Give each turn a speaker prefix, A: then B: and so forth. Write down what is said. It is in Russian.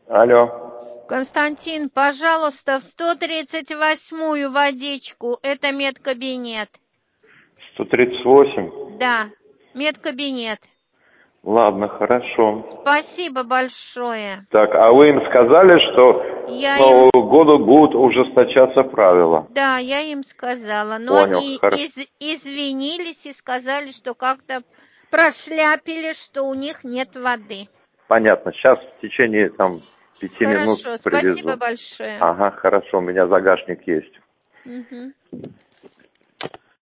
A: Алло.
B: Константин, пожалуйста, в 138-ю водичку. Это медкабинет.
A: 138?
B: Да, медкабинет.
A: Ладно, хорошо.
B: Спасибо большое.
A: Так, а вы им сказали, что с Нового года будут ужесточаться правила?
B: Да, я им сказала. Но
A: Понял,
B: они
A: хорошо.
B: извинились и сказали, что как-то прошляпили, что у них нет воды.
A: Понятно. Сейчас в течение 5 минут
B: Хорошо, спасибо
A: привезу.
B: большое.
A: Ага, хорошо, у меня загашник есть.
B: Угу.